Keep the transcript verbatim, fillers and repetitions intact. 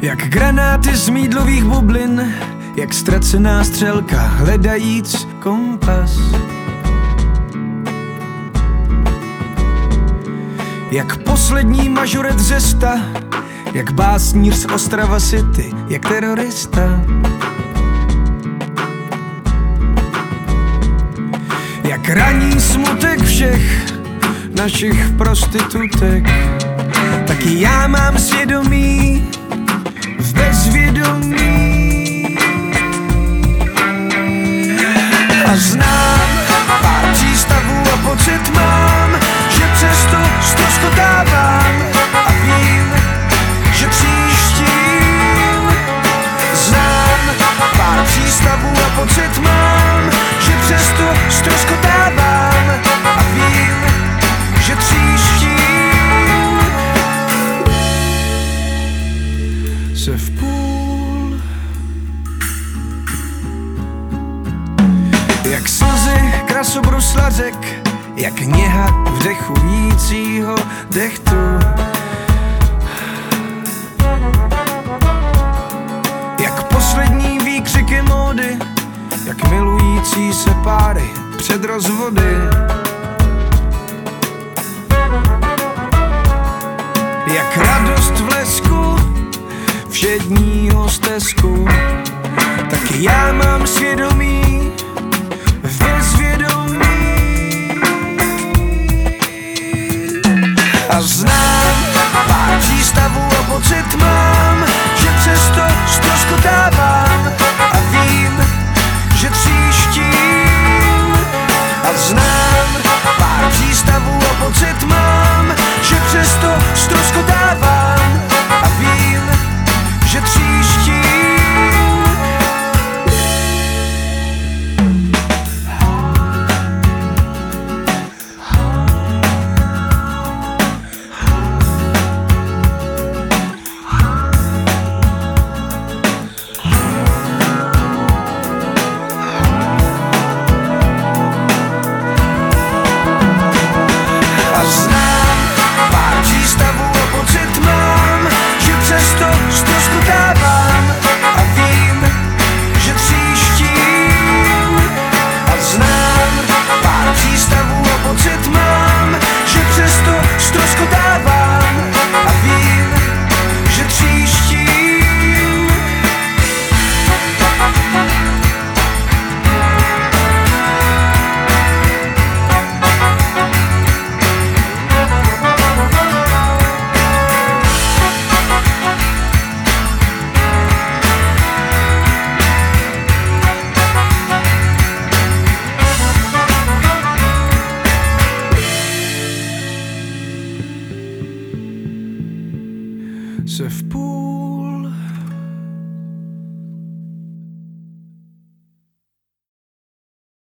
Jak granáty z mýdlových bublin, jak ztracená střelka hledajíc kompas. Jak poslední mažoret zesta, jak básníř z Ostrava City, jak terorista. Jak raní smutek všech našich prostitutek, taky já mám svědomí v bezvědomí. A znám pár přístavů a pocit mám, že přesto ztroskotávám a vím, že příštím. Znám pár přístavů a pocit mám, že přesto ztroskotávám a vím, že příštím se v půl. Jak slzy krasobrusla řek, jak něha vdechujícího dechtu. Jak poslední výkřiky módy, jak milující se páry před rozvody. Jak radost v lesku všedního stezku, taky já mám svědomí v bezvědomí. A znám pár přístavů a pocit mám, že přesto ztroskotávám a vím, že tříštím. A znám pár přístavů a pocit mám, že přesto ztroskotávám a vím, že tříštím. Se v půl.